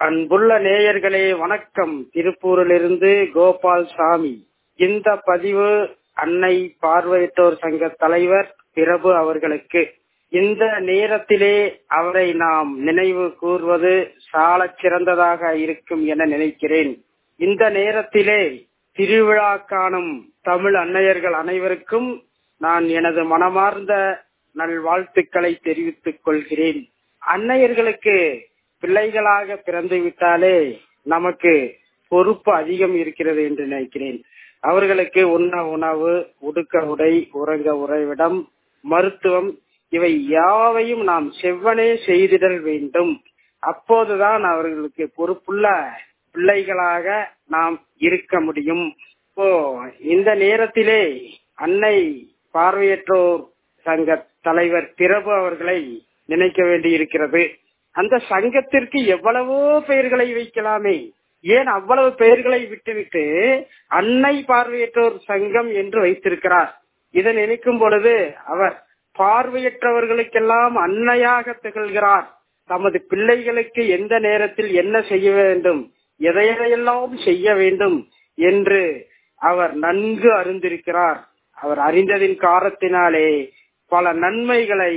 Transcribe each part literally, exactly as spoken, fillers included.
அன்புள்ள நேயர்களே வணக்கம். திருப்பூரிலிருந்து கோபால் சாமி. இந்த பதிவு அன்னை பார்வையற்றோர் சங்க தலைவர் பிரபு அவர்களுக்கு. இந்த நேரத்திலே அவரை நாம் நினைவு கூர்வது சாலச் சிறந்ததாக இருக்கும் என நினைக்கிறேன். இந்த நேரத்திலே திருவிழா காணும் தமிழ் அன்னையர்கள் அனைவருக்கும் நான் எனது மனமார்ந்த நல்வாழ்த்துக்களை தெரிவித்துக் கொள்கிறேன். அன்னையர்களுக்கு பிள்ளைகளாக பிறந்து விட்டாலே நமக்கு பொறுப்பு அதிகம் இருக்கிறது என்று நினைக்கிறேன். அவர்களுக்கு உண்ண உணவு, உடுக்க உடை, உறங்க உறைவிடம், மருத்துவம் இவை யாவையும் நாம் செவ்வனே செய்திடல் வேண்டும். அப்போதுதான் அவர்களுக்கு பொறுப்புள்ள பிள்ளைகளாக நாம் இருக்க முடியும். இப்போ இந்த நேரத்திலே அன்னை பார்வையற்றோர் சங்க தலைவர் பிரபு அவர்களை நினைக்க வேண்டி இருக்கிறது. அந்த சங்கத்திற்கு எவ்வளவோ பெயர்களை வைக்கலாமே, ஏன் அவ்வளவு பெயர்களை விட்டுவிட்டு அன்னை பார்வையற்றோர் சங்கம் என்று வைத்திருக்கிறார். இதை நினைக்கும் பொழுது அவர் பார்வையற்றவர்களுக்கெல்லாம் அன்னையாக திகழ்கிறார். தமது பிள்ளைகளுக்கு எந்த நேரத்தில் என்ன செய்ய வேண்டும், எதையெல்லாம் செய்ய வேண்டும் என்று அவர் நன்கு அறிந்திருக்கிறார். அவர் அறிந்ததின் காரணத்தினாலே பல நன்மைகளை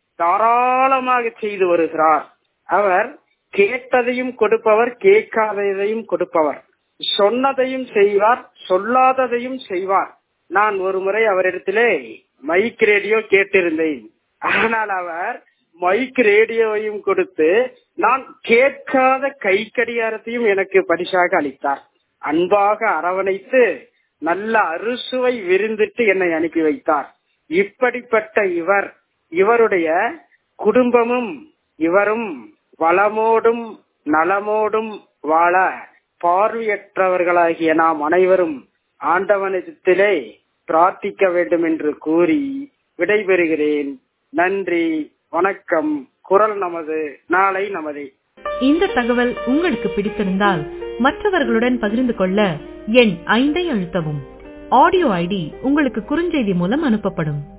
தாராளமாக செய்து வருகிறார். அவர் கேட்டதையும் கொடுப்பவர், கேட்காததையும் கொடுப்பவர், சொன்னதையும் செய்வார், சொல்லாததையும் செய்வார். நான் ஒரு முறை அவரிடத்திலே மைக் ரேடியோ கேட்டிருந்தேன். ஆனால் அவர் மைக் ரேடியோவையும் கொடுத்து நான் கேட்காத கை கடிகாரத்தையும் எனக்கு பரிசாக அளித்தார். அன்பாக அரவணைத்து நல்ல அறுசுவை விருந்திட்டு என்னை அனுப்பி வைத்தார். இப்படிப்பட்ட இவர், இவருடைய குடும்பமும் இவரும் வளமோடும் நலமோடும் வாழ பார்வையற்றவர்களாகிய நாம் அனைவரும் ஆண்டவனிடத்திலே பிரார்த்திக்க வேண்டும் என்று கூறி விடைபெறுகிறேன். நன்றி, வணக்கம். குரல் நமது, நாளை நமதே. இந்த தகவல் உங்களுக்கு பிடித்திருந்தால் மற்றவர்களுடன் பகிர்ந்து கொள்ள எண் ஐந்தை அழுத்தவும். ஆடியோ ஐடி உங்களுக்கு குறுஞ்செய்தி மூலம் அனுப்பப்படும்.